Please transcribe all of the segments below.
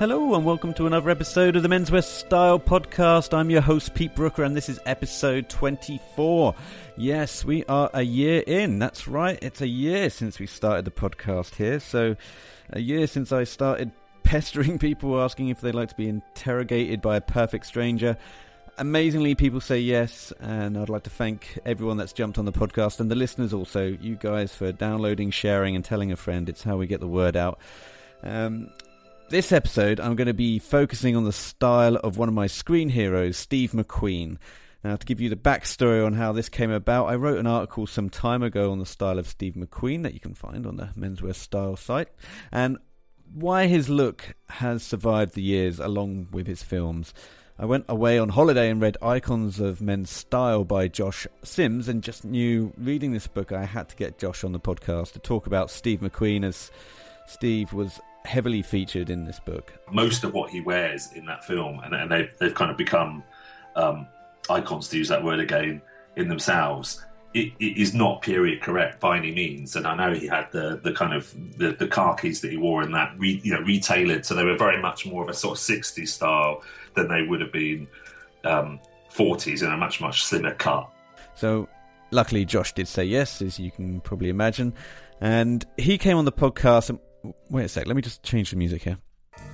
Hello and welcome to another episode of the Menswear Style Podcast. I'm your host Pete Brooker and this is episode 24. Yes, we are a year in. That's right, it's a year since we started the podcast here. So a year since I started pestering people asking if they'd like to be interrogated by a perfect stranger. Amazingly, people say yes, and I'd like to thank everyone that's jumped on the podcast and the listeners also, you guys, for downloading, sharing and telling a friend. It's how we get the word out. This episode, I'm going to be focusing on the style of one of my screen heroes, Steve McQueen. Now, to give you the backstory on how this came about, I wrote an article some time ago on the style of Steve McQueen that you can find on the Menswear Style site, and why his look has survived the years along with his films. I went away on holiday and read Icons of Men's Style by Josh Sims, and just knew, reading this book, I had to get Josh on the podcast to talk about Steve McQueen, as Steve was heavily featured in this book. Most of what he wears in that film, and they've kind of become icons, to use that word again, in themselves, it is not period correct by any means. And I know he had the kind of the khakis that he wore in that retailored, so they were very much more of a sort of 60s style than they would have been 40s, in a much slimmer cut. So luckily Josh did say yes, as you can probably imagine, and he came on the podcast. And wait a sec, let me just change the music here.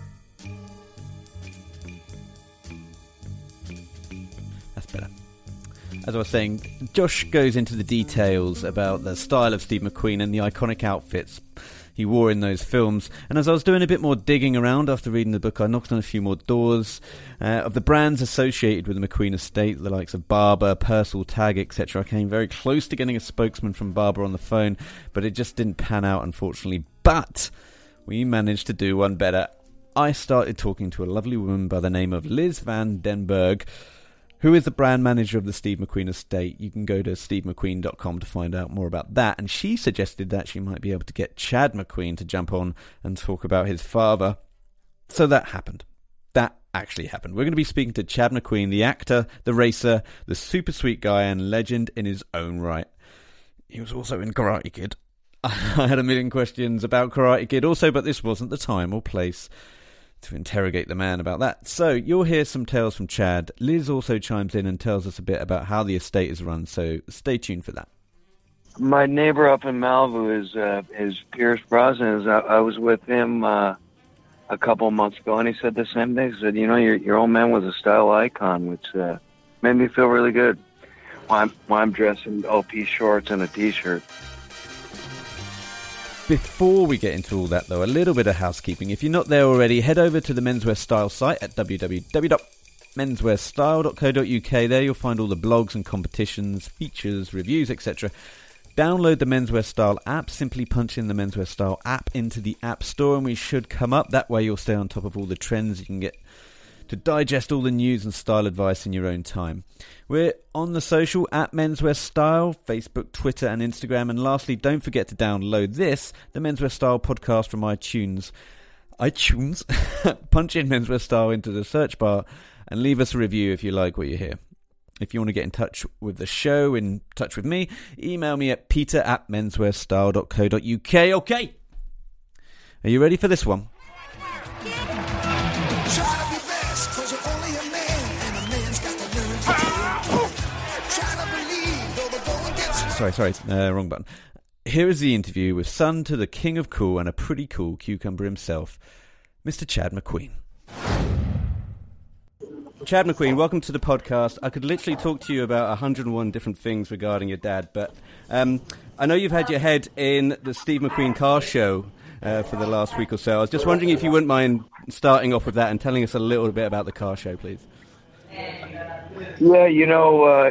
That's better. As I was saying, Josh goes into the details about the style of Steve McQueen and the iconic outfits he wore in those films. And as I was doing a bit more digging around after reading the book, I knocked on a few more doors of the brands associated with the McQueen estate, the likes of Barbour, Purcell, Tag, etc. I came very close to getting a spokesman from Barbour on the phone, but it just didn't pan out, unfortunately. But we managed to do one better. I started talking to a lovely woman by the name of Liz Van Den Berg, who is the brand manager of the Steve McQueen estate. You can go to stevemcqueen.com to find out more about that. And she suggested that she might be able to get Chad McQueen to jump on and talk about his father. So that happened. That actually happened. We're going to be speaking to Chad McQueen, the actor, the racer, the super sweet guy, and legend in his own right. He was also in Karate Kid. I had a million questions about Karate Kid also, but this wasn't the time or place to interrogate the man about that. So you'll hear some tales from Chad. Liz also chimes in and tells us a bit about how the estate is run, so stay tuned for that. My neighbor up in Malibu is Pierce Brosnan. I was with him a couple of months ago, and he said the same thing. He said, you know, your old man was a style icon, which made me feel really good. While I'm dressed in OP shorts and a T-shirt. Before we get into all that, though, a little bit of housekeeping. If you're not there already, head over to the Menswear Style site at www.menswearstyle.co.uk. There you'll find all the blogs and competitions, features, reviews, etc. Download the Menswear Style app. Simply punch in the Menswear Style app into the App Store and we should come up. That way you'll stay on top of all the trends. You can get to digest all the news and style advice in your own time. We're on the social at Menswear Style, Facebook, Twitter and Instagram. And lastly, don't forget to download this, the Menswear Style podcast from iTunes. Punch in Menswear Style into the search bar and leave us a review if you like what you hear. If you want to get in touch with the show, in touch with me, email me at peter@menswearstyle.co.uk. Okay. Are you ready for this one? Sorry, wrong button. Here is the interview with son to the king of cool and a pretty cool cucumber himself, Mr. Chad McQueen. Chad McQueen, welcome to the podcast. I could literally talk to you about 101 different things regarding your dad, but I know you've had your head in the Steve McQueen car show for the last week or so. I was just wondering if you wouldn't mind starting off with that and telling us a little bit about the car show, please. Yeah, you know,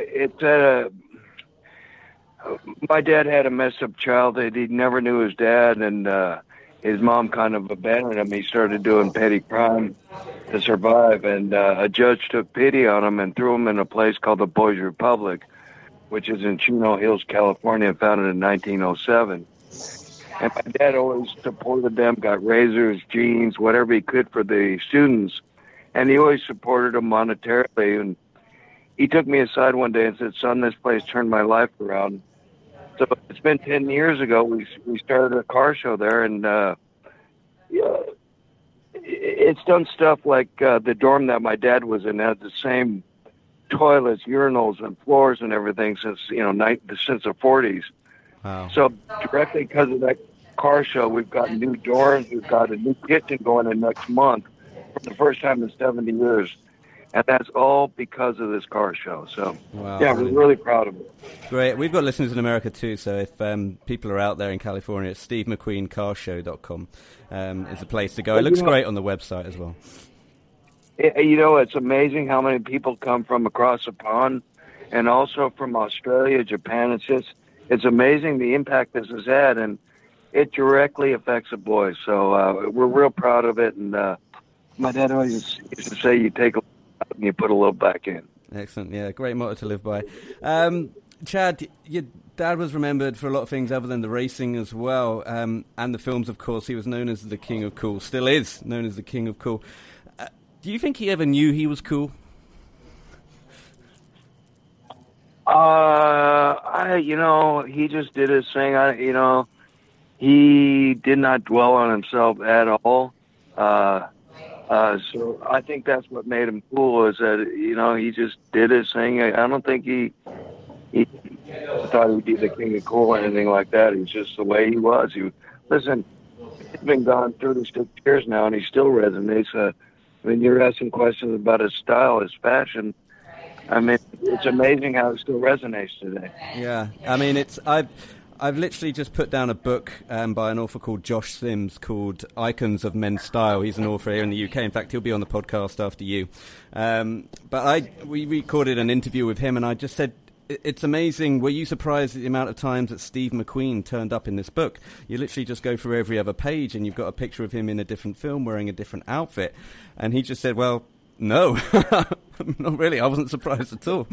my dad had a messed up childhood. He never knew his dad, and his mom kind of abandoned him. He started doing petty crime to survive, and a judge took pity on him and threw him in a place called the Boys Republic, which is in Chino Hills, California, founded in 1907. And my dad always supported them, got razors, jeans, whatever he could for the students, and he always supported them monetarily. And he took me aside one day and said, "Son, this place turned my life around." So it's been 10 years ago. We started a car show there, and it's done stuff like the dorm that my dad was in had the same toilets, urinals, and floors and everything since since the 40s. Wow. So directly because of that car show, we've got new doors, we've got a new kitchen going in next month for the first time in 70 years. And that's all because of this car show. So, wow, yeah, brilliant. we're really proud of it. Great. We've got listeners in America too, so if people are out there in California, SteveMcQueenCarshow.com is the place to go. It looks great on the website as well. It's amazing how many people come from across the pond and also from Australia, Japan. It's amazing the impact this has had, and it directly affects the boys. So we're real proud of it. And my dad always used to say, you take a and you put a little back in. Excellent. Yeah, great motto to live by. Chad, your dad was remembered for a lot of things other than the racing as well, and the films, of course. He was known as the King of Cool, still is known as the King of Cool. Do you think he ever knew he was cool? He just did his thing. He did not dwell on himself at all. So I think that's what made him cool, is that, he just did his thing. I don't think he thought he'd be the king of cool or anything like that. He's just the way he was. Listen, he's been gone 36 years now, and he still resonates. You're asking questions about his style, his fashion. It's amazing how it still resonates today. Yeah, I've literally just put down a book by an author called Josh Sims called Icons of Men's Style. He's an author here in the UK. In fact, he'll be on the podcast after you. But we recorded an interview with him, and I just said, it's amazing. Were you surprised at the amount of times that Steve McQueen turned up in this book? You literally just go through every other page, and you've got a picture of him in a different film wearing a different outfit. And he just said, well, no, not really. I wasn't surprised at all.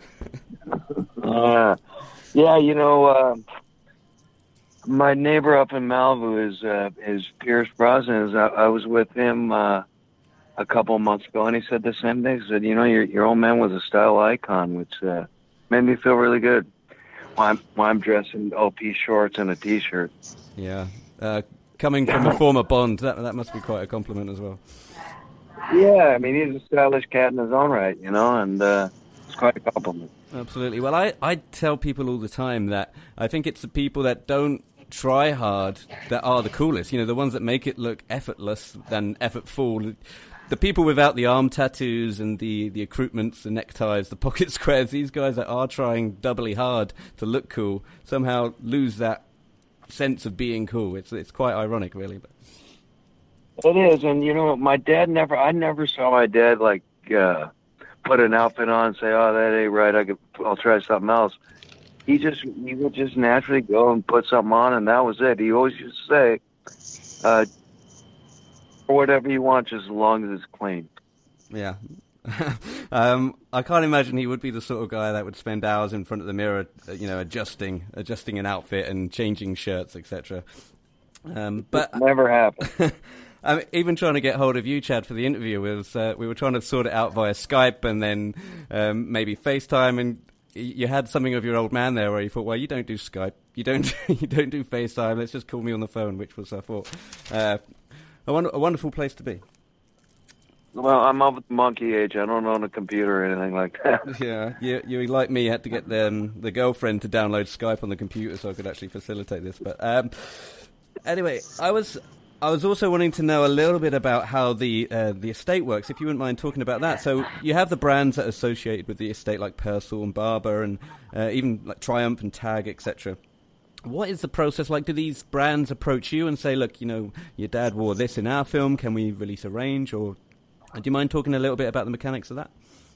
My neighbor up in Malibu is Pierce Brosnan. I was with him a couple of months ago, and he said the same thing. He said, your old man was a style icon, which made me feel really good. While I'm dressed in OP shorts and a T-shirt. Yeah. Coming from a former Bond, that must be quite a compliment as well. Yeah, he's a stylish cat in his own right, and it's quite a compliment. Absolutely. Well, I tell people all the time that I think it's the people that don't try hard that are the coolest. The ones that make it look effortless than effortful. The people without the arm tattoos and the accoutrements, the neckties, the pocket squares, these guys that are trying doubly hard to look cool somehow lose that sense of being cool. It's quite ironic, really. But it is, and my dad I never saw my dad put an outfit on and say, "Oh, that ain't right. I'll try something else." He would just naturally go and put something on, and that was it. He always used to say, "Whatever you want, just as long as it's clean." Yeah. I can't imagine he would be the sort of guy that would spend hours in front of the mirror, adjusting an outfit and changing shirts, etc. But it never happened. Even trying to get hold of you, Chad, for the interview we were trying to sort it out via Skype and then maybe FaceTime, and you had something of your old man there where you thought, well, you don't do Skype, you don't do FaceTime, let's just call me on the phone, which was, I thought, a wonderful place to be. Well, I'm of the monkey age. I don't own a computer or anything like that. Yeah, you like me, had to get the girlfriend to download Skype on the computer so I could actually facilitate this. But anyway, I was also wanting to know a little bit about how the estate works, if you wouldn't mind talking about that. So you have the brands that are associated with the estate, like Persol and Barbour, and even like Triumph and Tag, etc. What is the process like? Do these brands approach you and say, look, your dad wore this in our film, can we release a range? Or do you mind talking a little bit about the mechanics of that?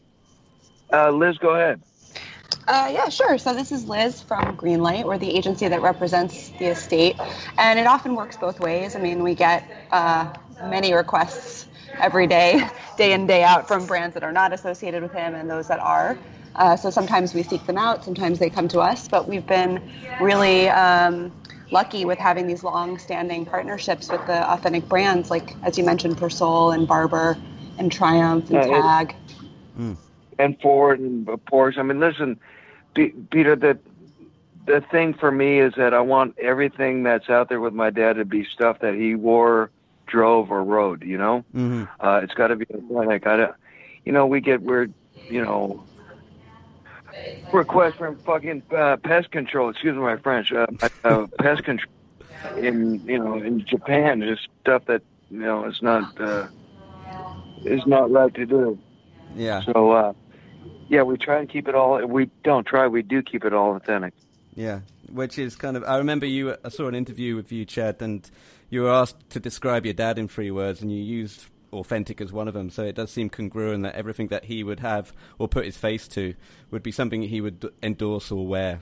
Liz, go ahead. Yeah, sure. So this is Liz from Greenlight. We're the agency that represents the estate, and it often works both ways. We get many requests every day, day in, day out, from brands that are not associated with him and those that are. So sometimes we seek them out, sometimes they come to us, but we've been really lucky with having these long-standing partnerships with the authentic brands, like, as you mentioned, Persol and Barbour and Triumph and Tag. And Ford and Porsche. Listen, Peter, the thing for me is that I want everything that's out there with my dad to be stuff that he wore drove or rode. You know, it's got to be authentic. We get weird, requests from fucking pest control. Excuse my French. Pest control in Japan. Just stuff that is not right to do. Yeah. So we try and keep it all. We don't try. We do keep it all authentic. Yeah, which is kind of. I remember I saw an interview with you, Chad, and you were asked to describe your dad in 3 words, and you used authentic as one of them. So it does seem congruent that everything that he would have or put his face to would be something he would endorse or wear.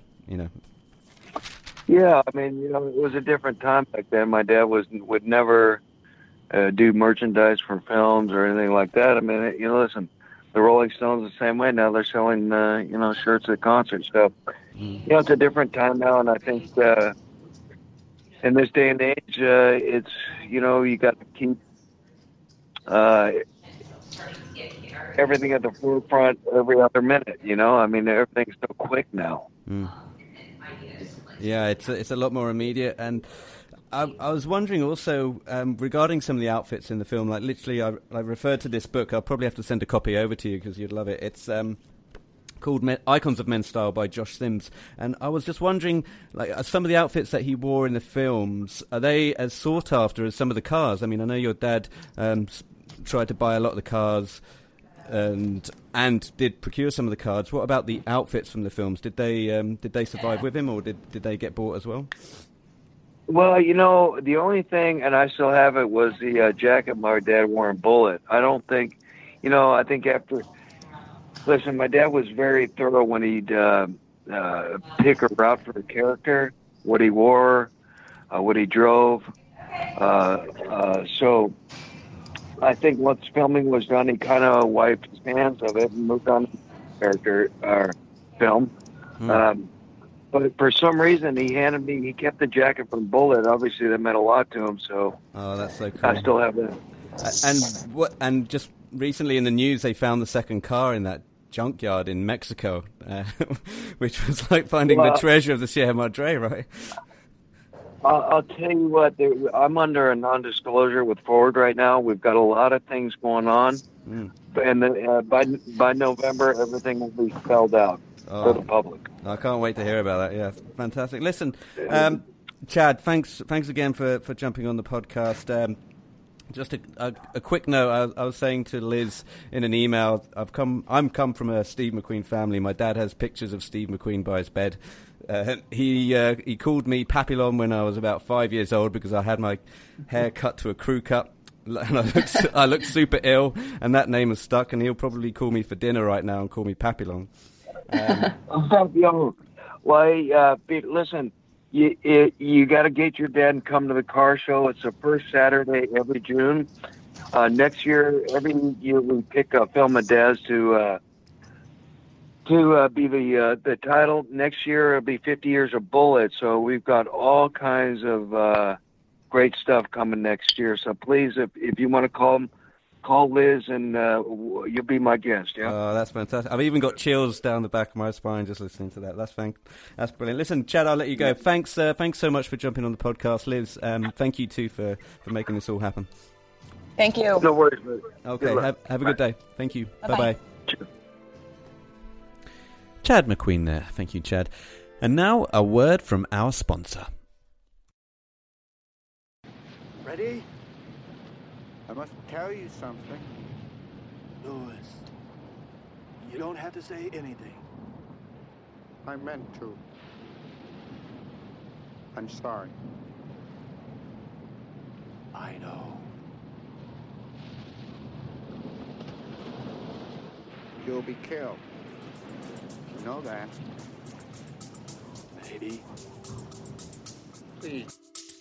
Yeah, I mean, it was a different time back then. My dad would never do merchandise for films or anything like that. I mean, listen, the Rolling Stones the same way. Now they're selling, shirts at concerts. So, it's a different time now, and I think in this day and age, it's you got to keep everything at the forefront every other minute. I mean, everything's so quick now. Yeah, it's a lot more immediate. And I was wondering also regarding some of the outfits in the film. Like literally, I referred to this book. I'll probably have to send a copy over to you because you'd love it. It's called Icons of Men's Style by Josh Sims. And I was just wondering, like, some of the outfits that he wore in the films, are they as sought after as some of the cars? I mean, I know your dad tried to buy a lot of the cars and did procure some of the cars. What about the outfits from the films? Did they survive with him, or did they get bought as well? Well, the only thing, and I still have it, was the jacket my dad wore in Bullitt. I don't think, I think after. Listen, my dad was very thorough when he'd pick a route for the character, what he wore, what he drove. So I think once filming was done, he kind of wiped his hands of it and moved on to the character film. But for some reason, he kept the jacket from Bullitt. Obviously, that meant a lot to him. So that's so cool. I still have that. And just recently in the news, they found the second car in that junkyard in Mexico, which was like finding the treasure of the Sierra Madre, right? I'll tell you what, I'm under a non-disclosure with Ford right now. We've got a lot of things going on, and by November, everything will be spelled out for the public. I can't wait to hear about that. Yeah, fantastic. Listen, Chad, thanks again for jumping on the podcast. Just a quick note. I was saying to Liz in an email, I'm come from a Steve McQueen family. My dad has pictures of Steve McQueen by his bed. He called me Papillon when I was about 5 years old because I had my hair cut to a crew cut, and I looked super ill, and that name has stuck. And he'll probably call me for dinner right now and call me Papillon. Papillon. Well, listen. You got to get your dad and come to the car show. It's the first Saturday every June. Next year, every year we pick a film of Dad's to be the title. Next year it'll be 50 years of Bullitt. So we've got all kinds of great stuff coming next year. So please, if you want to call Liz, and you'll be my guest. Yeah. Oh, that's fantastic. I've even got chills down the back of my spine just listening to that. That's brilliant. Listen, Chad, I'll let you go. Thanks so much for jumping on the podcast, Liz. Thank you too for making this all happen. Thank you. No worries, Liz. Okay, have a good day. Thank you. Bye-bye. Chad McQueen there. Thank you, Chad. And now a word from our sponsor. Ready? I must tell you something. Louis, you don't have to say anything. I meant to. I'm sorry. I know. You'll be killed. You know that. Maybe. Please.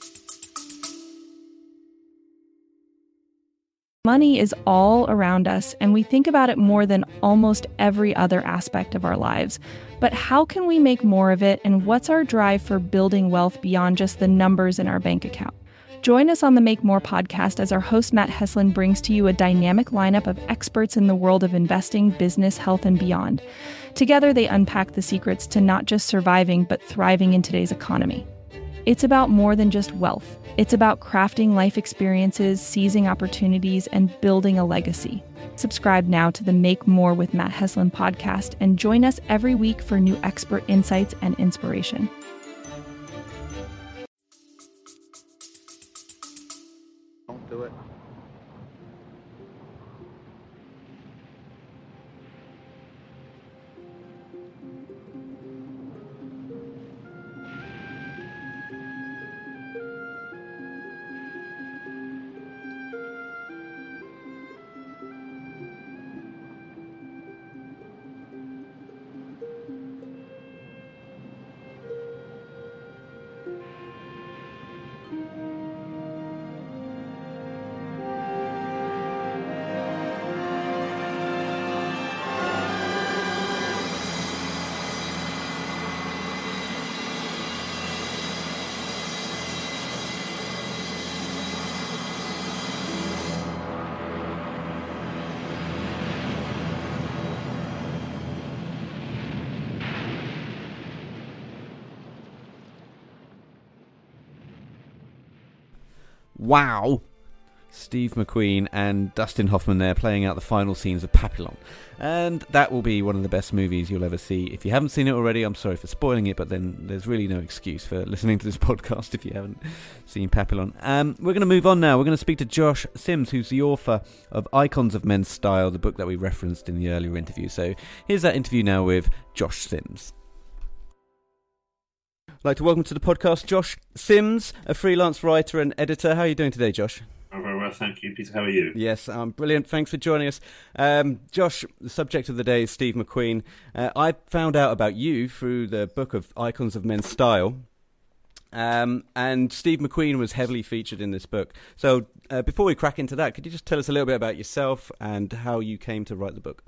Money is all around us, and we think about it more than almost every other aspect of our lives. But how can we make more of it, and what's our drive for building wealth beyond just the numbers in our bank account? Join us on the Make More podcast as our host Matt Heslin brings to you a dynamic lineup of experts in the world of investing, business, health, and beyond. Together, they unpack the secrets to not just surviving, but thriving in today's economy. It's about more than just wealth. It's about crafting life experiences, seizing opportunities, and building a legacy. Subscribe now to the Make More with Matt Heslin podcast and join us every week for new expert insights and inspiration. Don't do it. Wow. Steve McQueen and Dustin Hoffman there playing out the final scenes of Papillon. And that will be one of the best movies you'll ever see. If you haven't seen it already, I'm sorry for spoiling it, but then there's really no excuse for listening to this podcast if you haven't seen Papillon. We're going to move on now. We're going to speak to Josh Sims, who's the author of Icons of Men's Style, the book that we referenced in the earlier interview. So here's that interview now with Josh Sims. I'd like to welcome to the podcast Josh Sims, a freelance writer and editor. How are you doing today, Josh? Oh, very well, thank you, Peter. How are you? Yes, brilliant. Thanks for joining us. Josh, the subject of the day is Steve McQueen. I found out about you through the book of Icons of Men's Style, and Steve McQueen was heavily featured in this book. So before we crack into that, could you just tell us a little bit about yourself and how you came to write the book?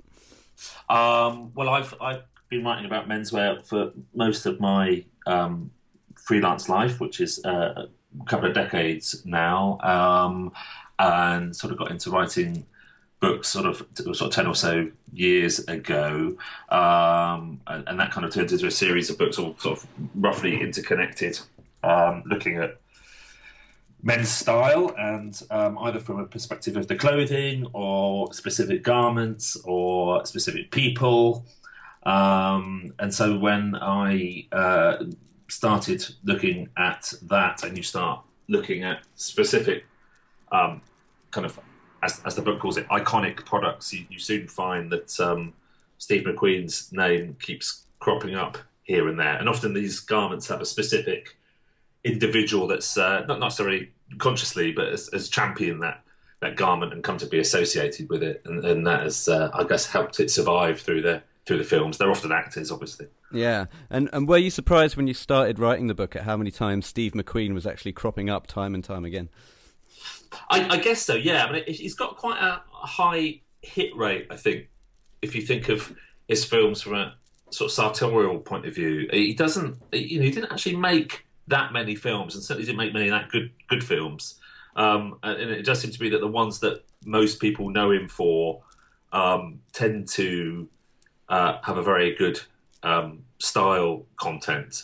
Well, I've been writing about menswear for most of my freelance life, which is a couple of decades now, and sort of got into writing books sort of 10 or so years ago, and that kind of turned into a series of books all sort of roughly interconnected, looking at men's style, and either from a perspective of the clothing or specific garments or specific people. And so when I started looking at that, and you start looking at specific kind of, as the book calls it, iconic products, you soon find that Steve McQueen's name keeps cropping up here and there. And often these garments have a specific individual that's not necessarily consciously, but has championed that garment and come to be associated with it. And that has, I guess, helped it survive through the films. They're often actors, obviously. Yeah. And were you surprised when you started writing the book at how many times Steve McQueen was actually cropping up time and time again? I guess so, yeah. I mean, he's got quite a high hit rate, I think, if you think of his films from a sort of sartorial point of view. He didn't actually make that many films, and certainly didn't make many that good films. And it does seem to be that the ones that most people know him for tend to have a very good style content.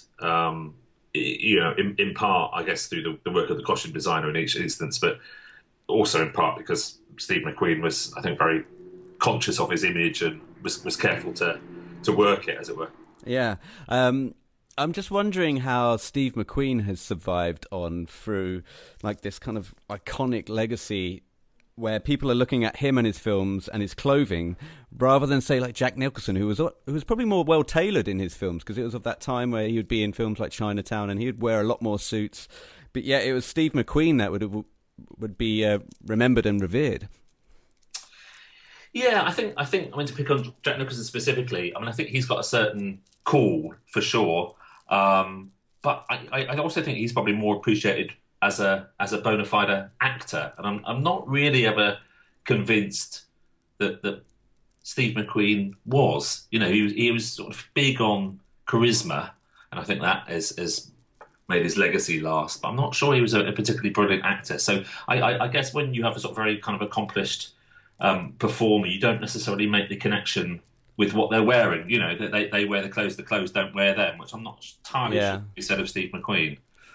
In part, I guess, through the work of the costume designer in each instance, but also in part because Steve McQueen was, I think, very conscious of his image and was careful to work it, as it were. Yeah. I'm just wondering how Steve McQueen has survived on through like this kind of iconic legacy where people are looking at him and his films and his clothing rather than, say, like Jack Nicholson, who was probably more well-tailored in his films because it was of that time where he would be in films like Chinatown and he would wear a lot more suits. But yeah, it was Steve McQueen that would be remembered and revered. Yeah, I think to pick on Jack Nicholson specifically, I think he's got a certain cool for sure, but I also think he's probably more appreciated as a bona fide actor, and I'm not really ever convinced that Steve McQueen was. He was sort of big on charisma, and I think that has made his legacy last. But I'm not sure he was a particularly brilliant actor. So I guess when you have a sort of very kind of accomplished performer, you don't necessarily make the connection with what they're wearing. They wear the clothes don't wear them, which I'm not entirely sure he said of Steve McQueen.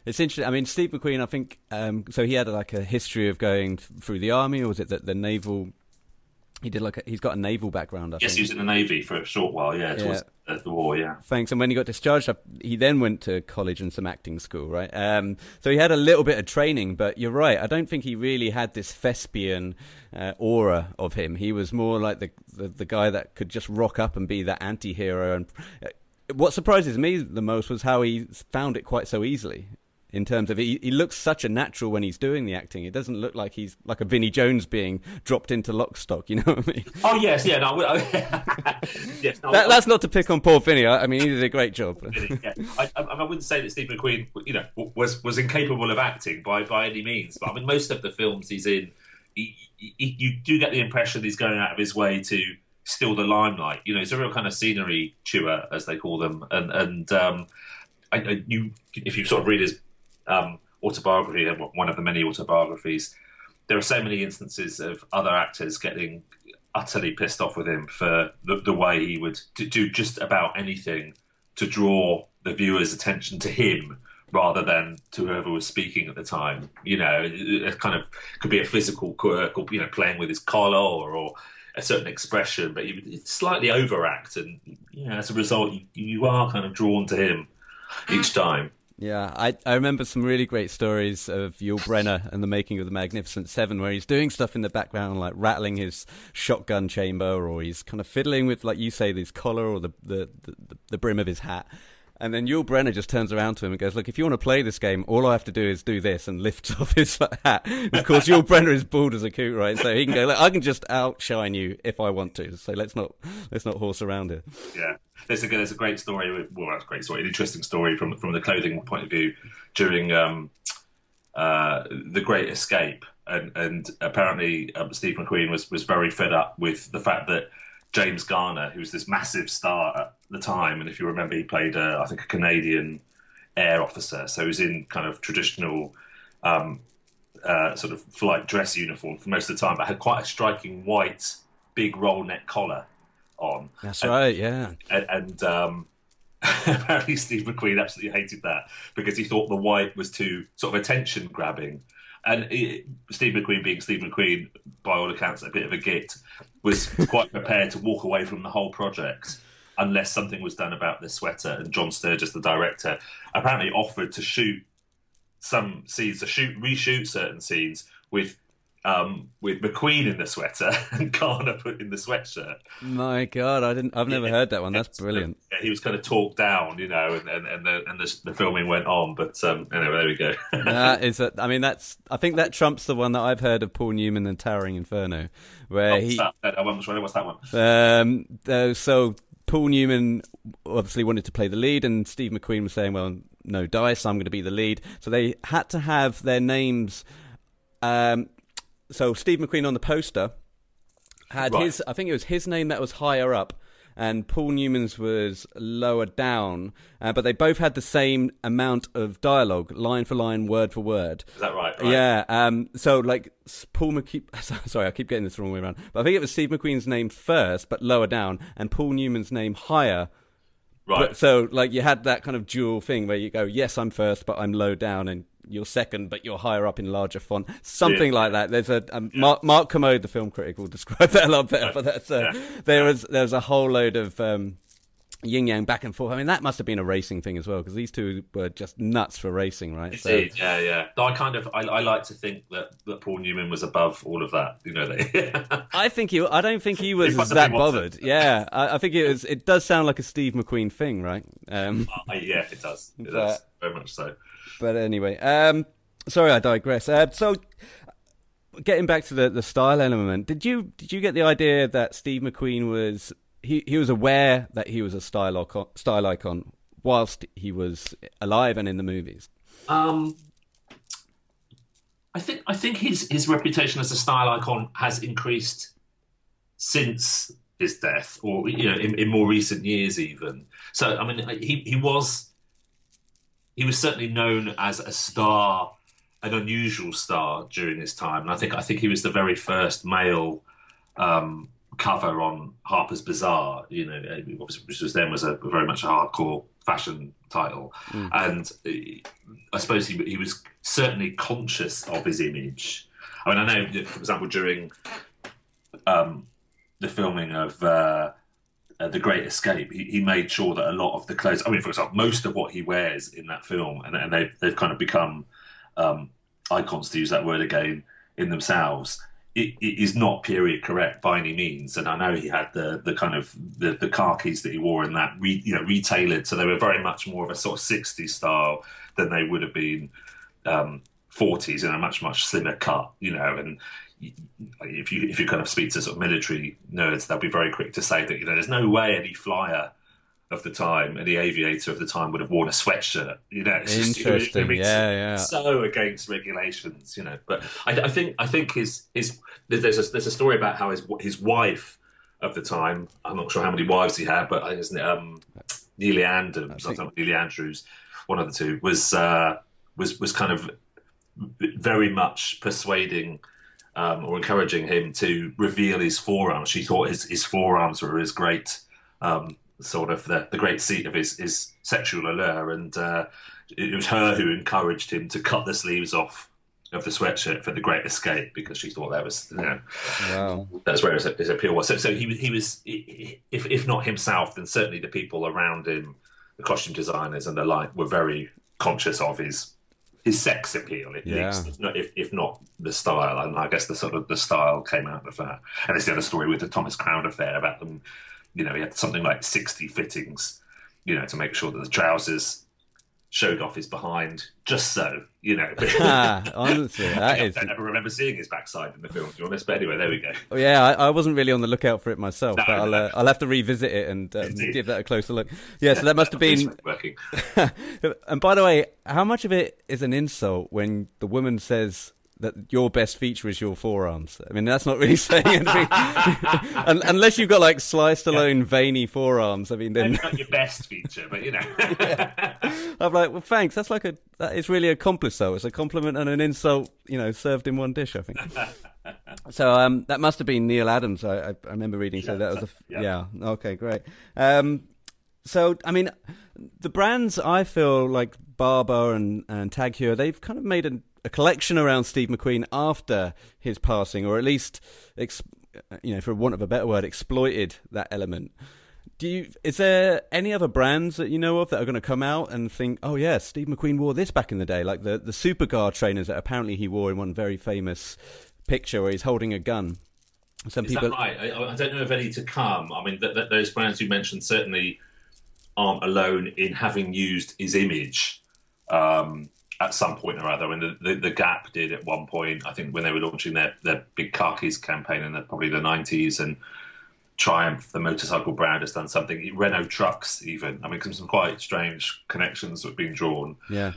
It's interesting. I mean, Steve McQueen, I think, so he had like a history of going through the army, or was it the naval? He did he's got a naval background, I think. Yes, he was in the Navy for a short while, towards the war, Thanks. And when he got discharged, he then went to college and some acting school, right? So he had a little bit of training, but you're right. I don't think he really had this thespian aura of him. He was more like the guy that could just rock up and be that anti-hero. And what surprises me the most was how he found it quite so easily. In terms of he looks such a natural when he's doing the acting. It doesn't look like he's like a Vinnie Jones being dropped into Lock, Stock. You know what I mean? Oh yes, yeah. No, yes. No, that's not to pick on poor Vinnie. I mean, he did a great job. Yeah. I wouldn't say that Steve McQueen, was incapable of acting by any means. But I mean, most of the films he's in, you do get the impression he's going out of his way to steal the limelight. He's a real kind of scenery chewer, as they call them, and if you sort of read his autobiography, one of the many autobiographies, there are so many instances of other actors getting utterly pissed off with him for the way he would do just about anything to draw the viewer's attention to him rather than to whoever was speaking at the time. It kind of could be a physical quirk, or playing with his collar or a certain expression, but it's slightly overact, and as a result, you are kind of drawn to him each time. Yeah, I remember some really great stories of Yul Brynner and the making of The Magnificent Seven, where he's doing stuff in the background, like rattling his shotgun chamber, or he's kind of fiddling with, like you say, his collar or the brim of his hat. And then Yul Brynner just turns around to him and goes, "Look, if you want to play this game, all I have to do is do this," and lifts off his hat. Of course, Yul Brynner is bald as a coot, right? So he can go, "Look, I can just outshine you if I want to. So let's not horse around it." Yeah. There's a great story. Well, that's a great story. An interesting story from the clothing point of view during The Great Escape, and apparently Steve McQueen was very fed up with the fact that James Garner, who was this massive star at the time, and if you remember, he played I think a Canadian air officer, so he was in kind of traditional sort of flight dress uniform for most of the time, but had quite a striking white big roll neck collar on. That's right, yeah. And apparently Steve McQueen absolutely hated that because he thought the white was too sort of attention grabbing. And Steve McQueen, being Steve McQueen, by all accounts a bit of a git, was quite prepared to walk away from the whole project unless something was done about this sweater. And John Sturges, the director, apparently offered to shoot some scenes, reshoot certain scenes with McQueen in the sweater and Garner put in the sweatshirt. My God, I've never heard that one. That's brilliant. Yeah, he was kind of talked down, and the filming went on. But anyway, there we go. I think that trumps the one that I've heard of Paul Newman and Towering Inferno, where what's that one? So Paul Newman obviously wanted to play the lead, and Steve McQueen was saying, "Well, no dice, I'm going to be the lead." So they had to have their names. So Steve McQueen on the poster had I think it was his name that was higher up, and Paul Newman's was lower down, but they both had the same amount of dialogue, line for line, word for word. Is that right? Yeah. So like Paul McQueen, sorry, I keep getting this the wrong way around, but I think it was Steve McQueen's name first, but lower down, and Paul Newman's name higher. Right. So like you had that kind of dual thing where you go, yes, I'm first, but I'm low down, and you're second, but you're higher up in larger font. Something like that. There's Mark Kermode, the film critic, will describe that a lot better. But that's there was a whole load of yin yang back and forth. I mean, that must have been a racing thing as well, because these two were just nuts for racing, right? Indeed, yeah. No, I like to think that Paul Newman was above all of that. I don't think he was that bothered. Yeah, I think it does sound like a Steve McQueen thing, right? Yeah, it does. It does very much so. But anyway, sorry, I digress. So, getting back to the style element, did you get the idea that Steve McQueen was he was aware that he was a style icon whilst he was alive and in the movies? I think his reputation as a style icon has increased since his death, or in more recent years even. So I mean, he was certainly known as a star, an unusual star during his time, and I think he was the very first male cover on Harper's Bazaar, which was then was a very much a hardcore fashion title, and I suppose he was certainly conscious of his image. I mean, I know, for example, during the filming of The Great Escape, he made sure that a lot of the clothes, I mean, for example, most of what he wears in that film, and they've kind of become icons, to use that word again, in themselves. It is not period correct by any means, and I know he had the kind of the khakis that he wore in that retailored, so they were very much more of a sort of 60s style than they would have been 40s in a much slimmer cut, and if you kind of speak to sort of military nerds, they'll be very quick to say that there's no way any flyer of the time, any aviator of the time would have worn a sweatshirt. It's interesting. Just, so against regulations. But I think his there's a story about how his wife of the time, I'm not sure how many wives he had, but isn't it Neely Andrews, one of the two, was kind of very much persuading or encouraging him to reveal his forearms. She thought his forearms were his great sort of the great seat of his sexual allure, and it was her who encouraged him to cut the sleeves off of the sweatshirt for The Great Escape, because she thought that was wow, that's where his appeal was. So he was, if not himself, then certainly the people around him, the costume designers and the like, were very conscious of his sex appeal, at least, if not the style. And I guess the style came out of that. And there's the other story with the Thomas Crown affair about them. He had something like 60 fittings, to make sure that the trousers showed off his behind, just so, Honestly, that is... I never remember seeing his backside in the film, to be honest. But anyway, there we go. Oh, yeah, I wasn't really on the lookout for it myself, but I'll have to revisit it and give that a closer look. Yeah, so that must have been... working. And by the way, how much of it is an insult when the woman says that your best feature is your forearms? I mean, that's not really saying anything. Unless you've got like Sly Stallone veiny forearms. I mean, then not your best feature, but I'm like, well, thanks. That is really a compliment. So it's a compliment and an insult, served in one dish, I think. So that must have been Neil Adams. I remember reading. So that was yeah. Okay, great. So I mean, the brands, I feel like Barbour and Tag Heuer, they've kind of made a collection around Steve McQueen after his passing, or at least, for want of a better word, exploited that element. Is there any other brands that you know of that are going to come out and think, oh yeah, Steve McQueen wore this back in the day, like the Superguard trainers that apparently he wore in one very famous picture where he's holding a gun? Is that right? I don't know of any to come. I mean, those brands you mentioned certainly aren't alone in having used his image at some point or other. And the Gap did at one point, I think, when they were launching their big khakis campaign in probably the 90s, and Triumph, the motorcycle brand, has done something. Renault Trucks, even. I mean, some quite strange connections that have been drawn. Yeah.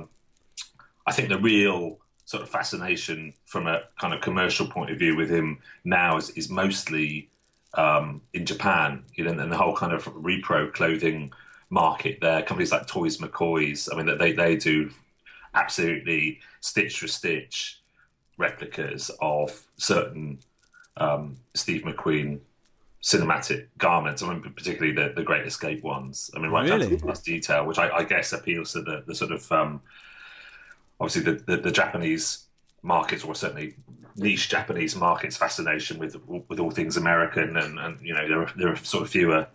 I think the real sort of fascination from a kind of commercial point of view with him now is mostly in Japan, and the whole kind of repro clothing market there. Companies like Toys McCoy's, I mean, they do absolutely stitch for stitch replicas of certain Steve McQueen cinematic garments. I mean, particularly the Great Escape ones. I mean, right down to the last detail, which I guess appeals to the sort of obviously the Japanese markets, or certainly niche Japanese markets, fascination with all things American, and there are sort of fewer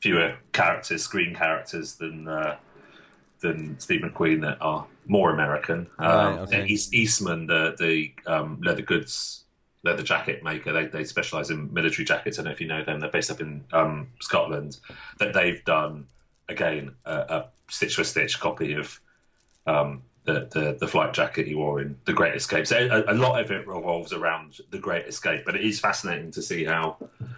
screen characters than Steve McQueen that are more American. Right, okay. Eastman, the leather jacket maker, they specialise in military jackets. I don't know if you know them. They're based up in Scotland. That they've done again a stitch for stitch copy of the flight jacket he wore in The Great Escape. So a lot of it revolves around The Great Escape, but it is fascinating to see how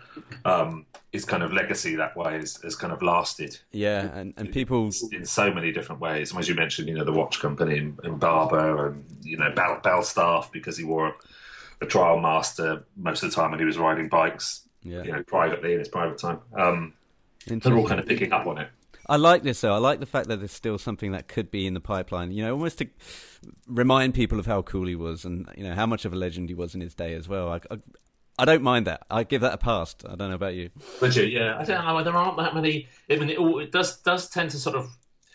his kind of legacy that way has kind of lasted. Yeah, and people in so many different ways. And as you mentioned, the watch company and Barbour, and Bell Staff, because he wore a trial master most of the time when he was riding bikes, privately in his private time. They're all kind of picking up on it. I like this, though. I like the fact that there's still something that could be in the pipeline, almost to remind people of how cool he was, and how much of a legend he was in his day as well. I don't mind that. I give that a pass. I don't know about you. Would you? Yeah, I don't know. There aren't that many. I mean, it does tend to sort of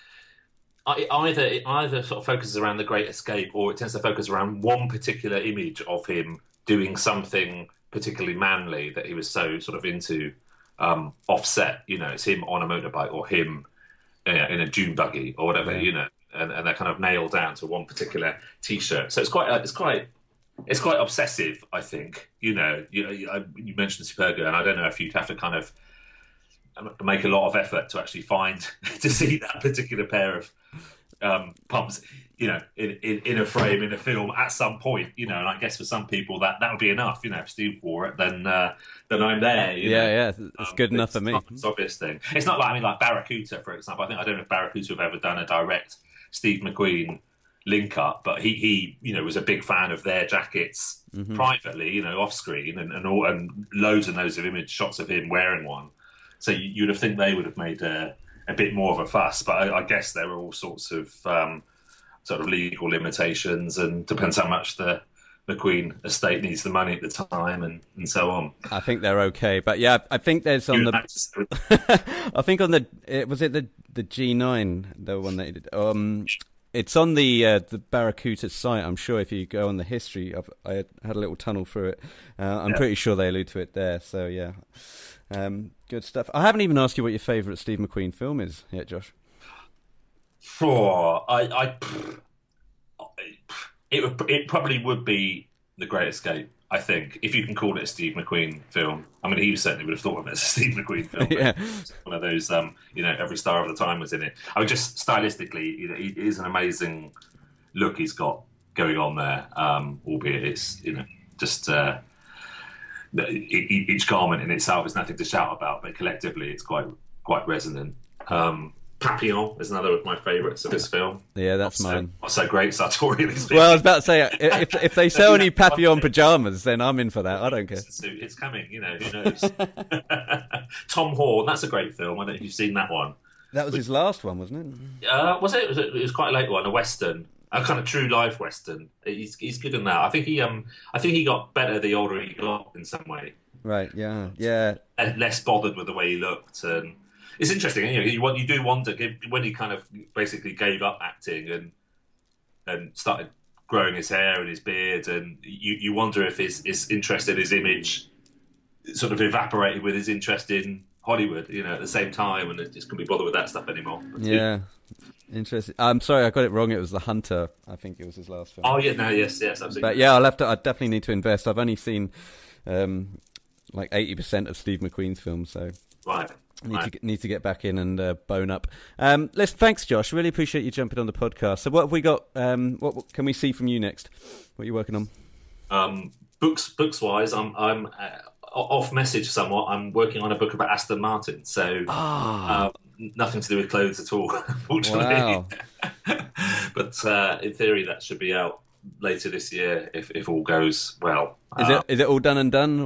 it either sort of focuses around the Great Escape, or it tends to focus around one particular image of him doing something particularly manly that he was so sort of into. Offset, it's him on a motorbike or him in a dune buggy or whatever, and they're kind of nailed down to one particular T-shirt. So it's quite obsessive, I think. You mentioned Superga, and I don't know if you'd have to kind of make a lot of effort to actually to see that particular pair of pumps, in a frame in a film at some point, and I guess for some people that would be enough. If Steve wore it, then I'm there. Yeah, it's good enough for me. It's an obvious thing. It's not like Barracuda, for example. I don't know if Barracuda have ever done a direct Steve McQueen link up, but he was a big fan of their jackets privately, off screen, and loads and loads of image shots of him wearing one. So you'd have think they would have made a bit more of a fuss, but I guess there were all sorts of sort of legal limitations, and depends how much the McQueen estate needs the money at the time, and so on. I think they're okay, but yeah, I think there's on the. I think on the was it the G9, the one that he did. It's on the Barracuda site. I'm sure if you go on the history, I had a little tunnel through it. I'm pretty sure they allude to it there. So yeah, good stuff. I haven't even asked you what your favourite Steve McQueen film is yet, Josh. It probably would be The Great Escape, I think, if you can call it a Steve McQueen film. I mean, he certainly would have thought of it as a Steve McQueen film. Yeah. One of those, every star of the time was in it. I mean, just stylistically, it is an amazing look he's got going on there, albeit it's, just each garment in itself is nothing to shout about, but collectively it's quite resonant. Papillon is another of my favourites of this film. Yeah, that's mine. Not so great sartorially speaking. Well, I was about to say, if they sell any Papillon pyjamas, then I'm in for that. I don't care. It's coming, who knows? Tom Horn, that's a great film. I don't know if you've seen that one. That was his last one, wasn't it? Was it? It was quite a late one, a Western. A kind of true life Western. He's good in that. I think he got better the older he got in some way. Right, yeah. Less bothered with the way he looked, and it's interesting, you do wonder when he kind of basically gave up acting and started growing his hair and his beard, and you wonder if his interest in his image sort of evaporated with his interest in Hollywood, at the same time, and it just couldn't be bothered with that stuff anymore. Yeah, interesting. I'm sorry, I got it wrong. It was The Hunter. I think it was his last film. Oh yeah, no, yes, absolutely. But yeah, I definitely need to invest. I've only seen like 80% of Steve McQueen's films, so right. Need to get back in and bone up. Thanks, Josh. Really appreciate you jumping on the podcast. So, what have we got? What can we see from you next? What are you working on? Books wise, I'm off message somewhat. I'm working on a book about Aston Martin, so nothing to do with clothes at all, unfortunately. Wow. But in theory, that should be out later this year if all goes well. Is it all done and done?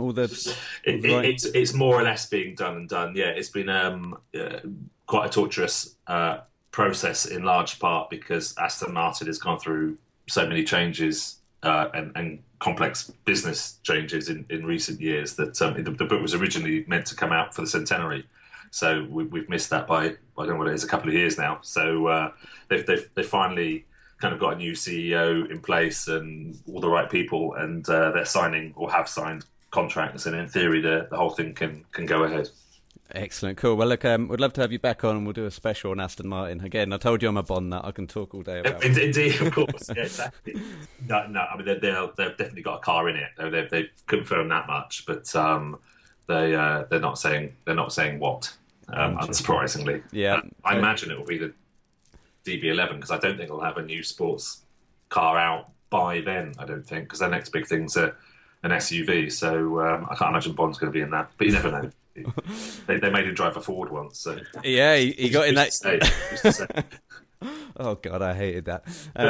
It's more or less being done and done. Yeah, it's been quite a torturous process in large part because Aston Martin has gone through so many changes and complex business changes in recent years that the book was originally meant to come out for the centenary. So we've missed that by, I don't know what it is, a couple of years now. So they finally kind of got a new CEO in place and all the right people, and they're signing or have signed contracts, and in theory the whole thing can go ahead. Excellent, cool. Well, look, we'd love to have you back on, and we'll do a special on Aston Martin. Again, I told you I'm a Bond nut. I can talk all day about it. Indeed, of course. Yeah, exactly. No, I mean, they've definitely got a car in it. They've confirmed that much, but they're not saying what, unsurprisingly. Yeah. I imagine it will be the DB11, because I don't think they'll have a new sports car out by then, I don't think, because their next big thing's an SUV, so I can't imagine Bond's going to be in that, but you never know. They made him drive a Ford once, so... Yeah, he got in that... Oh, God, I hated that.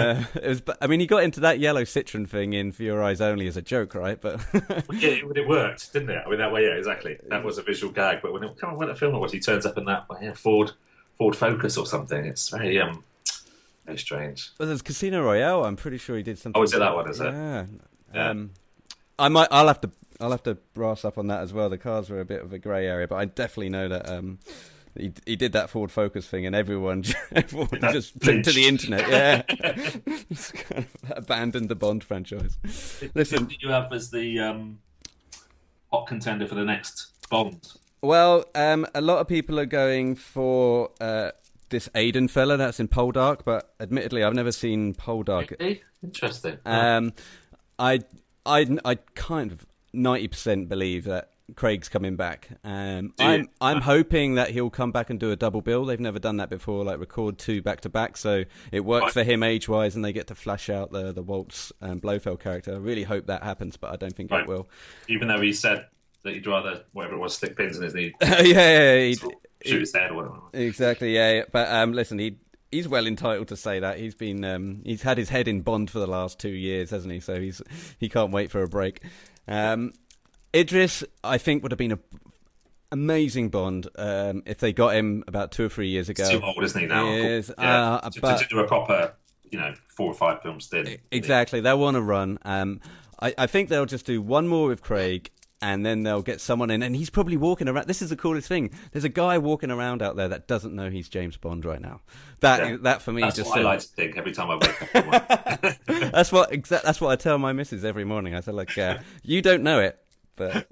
He got into that yellow Citroen thing in For Your Eyes Only as a joke, right? But yeah, it worked, didn't it? I mean, that way, yeah, exactly. That was a visual gag, but when the film was, he turns up in that Ford Focus or something. It's very strange. Well, there's Casino Royale. I'm pretty sure he did something. Oh, is it that one? Is it? Yeah. I'll have to I'll have to brass up on that as well. The cars were a bit of a grey area, but I definitely know that he did that forward focus thing, and everyone just took to the internet. Yeah, kind of abandoned the Bond franchise. Listen, who do you have as the hot contender for the next Bond? Well, a lot of people are going for this Aiden fella that's in Poldark, but admittedly, I've never seen Poldark. Really? Interesting. I kind of 90% believe that Craig's coming back. I'm hoping that he'll come back and do a double bill. They've never done that before, like record 2 back to back, so it works for him age-wise, and they get to flash out the Waltz Blofeld character. I really hope that happens, but I don't think it will. Even though he said that he'd rather, whatever it was, stick pins in his knee. Shoot his head or whatever. Exactly, yeah. But listen, he's well entitled to say that. He's been he's had his head in Bond for the last 2 years, hasn't he? So he can't wait for a break. Idris, I think, would have been an amazing Bond if they got him about 2 or 3 years ago. He's too old, isn't he, now? He is. But to do a proper, 4 or 5 film stint. Exactly. They'll want to run. I think they'll just do one more with Craig, and then they'll get someone in, and he's probably walking around. This is the coolest thing. There's a guy walking around out there that doesn't know he's James Bond right now. That for me, that's just what I like to think every time I wake up. That's what I tell my missus every morning. I say, like, you don't know it, but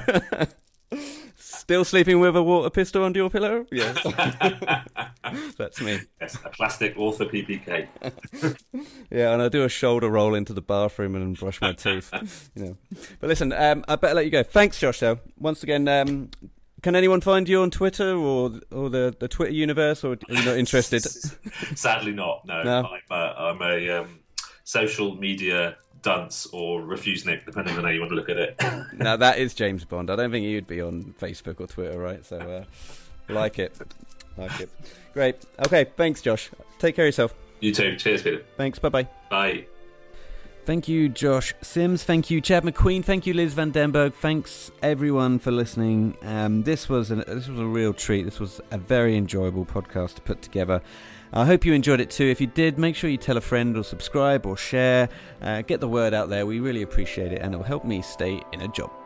still sleeping with a water pistol under your pillow? Yes. That's me. Yes, a plastic author PPK. Yeah, and I do a shoulder roll into the bathroom and brush my teeth. But listen, I better let you go. Thanks, Josh, though. Once again, can anyone find you on Twitter or the Twitter universe, or are you not interested? Sadly not, no. I'm a social media dunce or refusenik, depending on how you want to look at it. Now, that is James Bond. I don't think you'd be on Facebook or Twitter, right? So, like it. Great. Okay, thanks, Josh. Take care of yourself. You too. Cheers, Peter. Thanks. Bye-bye. Bye. Thank you, Josh Sims. Thank you, Chad McQueen. Thank you, Liz Van Denberg. Thanks, everyone, for listening. This was a real treat. This was a very enjoyable podcast to put together. I hope you enjoyed it too. If you did, make sure you tell a friend or subscribe or share. Get the word out there. We really appreciate it, and it will help me stay in a job.